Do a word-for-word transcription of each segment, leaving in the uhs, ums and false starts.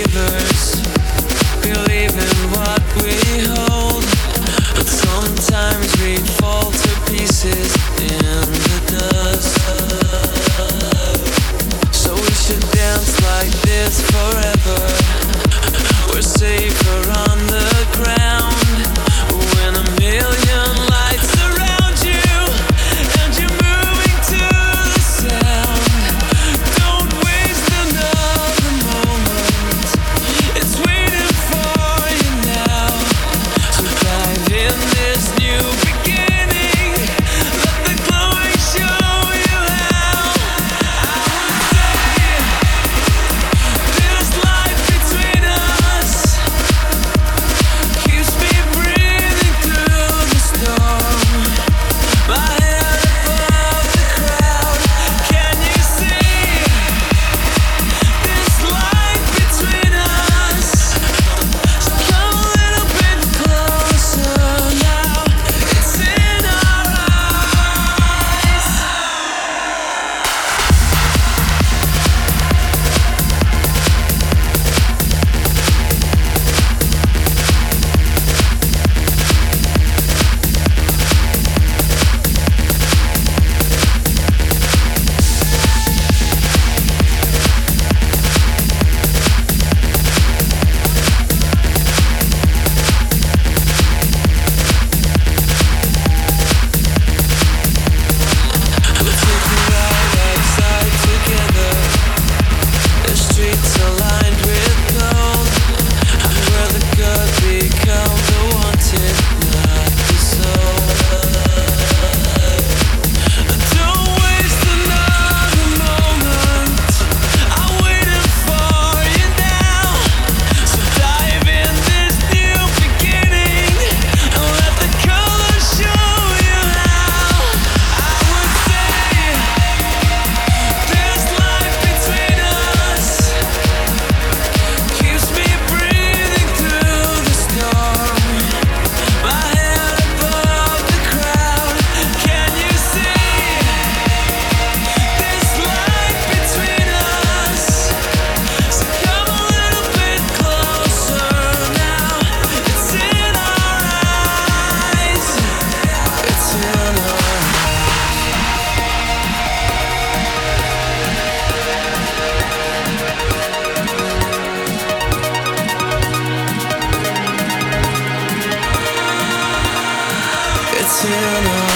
believers believe in what we hold, but sometimes we fall to pieces in the dust. So we should dance like this forever. We're safer on the ground when a million lights surround you and you're moving to the sound. Don't waste another moment, it's waiting for you now. So dive in this new beginning, let the glowing show you how. I would say this life between us keeps me breathing through the storm. My head above the crowd, can you see this life between us? So come a little bit closer now, it's in our eyes. We'll take a ride outside together. The streets are lined with gold, where the good become the wanted, not the sold. Don't waste another moment, I'm waiting for you now. So dive in this new beginning and let the colors show you how. I would say this life between us keeps me breathing through the storm. My head above the crowd, can you see this life between us? So come a little bit closer now, it's in our eyes, it's in our eyes. It's in our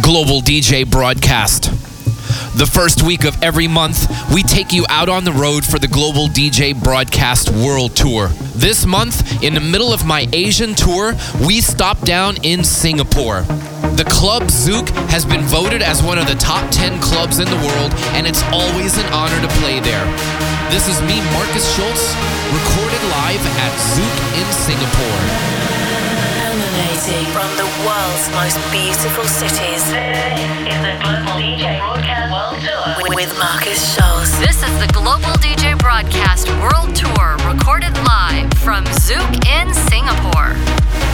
Global D J Broadcast. The first week of every month, we take you out on the road for the Global D J Broadcast World Tour. This month, in the middle of my Asian tour, we stop down in Singapore. The Club Zouk has been voted as one of the top ten clubs in the world, and it's always an honor to play there. This is me, Marcus Schultz, recorded live at Zouk in Singapore. Emanating from the world's most beautiful cities. This is the Global D J Broadcast World Tour with Marcus Schultz. This is the Global D J Broadcast World Tour, recorded live from Zouk in Singapore.